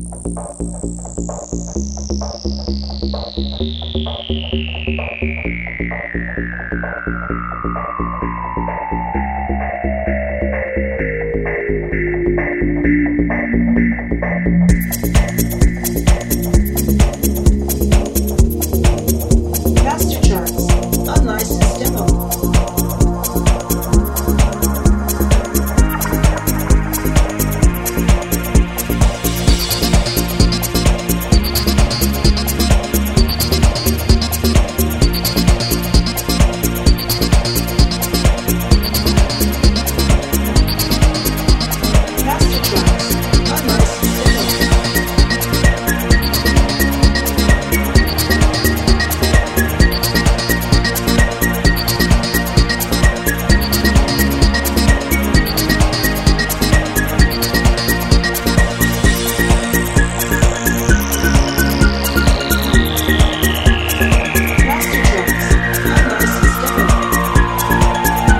Master Charts, unlicensed demo. Master Charts, unlicensed demo. Master Charts, unlicensed demo.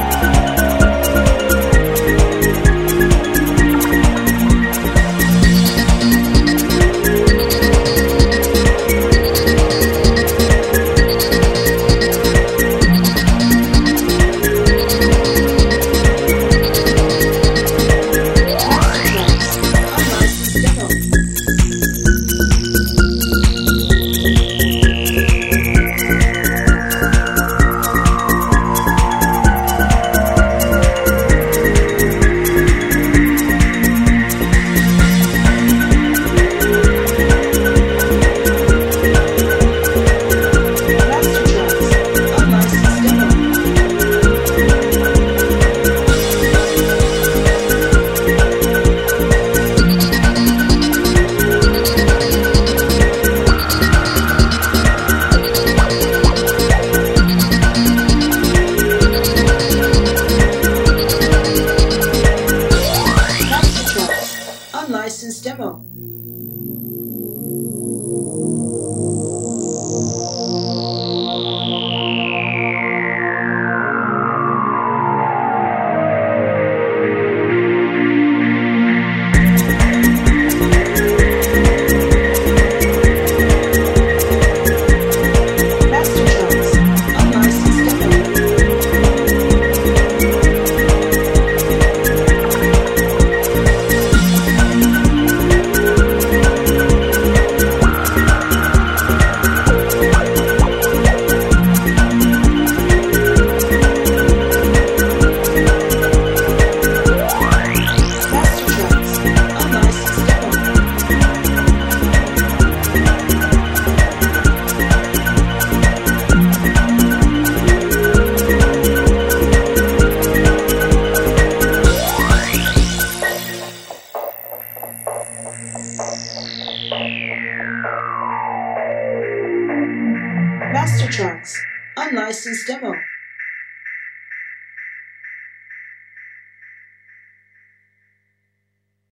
Master Charts, unlicensed demo. Master Charts, unlicensed demo. Master Charts, unlicensed demo. Master Charts, unlicensed demo. Master Charts, unlicensed demo. Master Charts, unlicensed demo.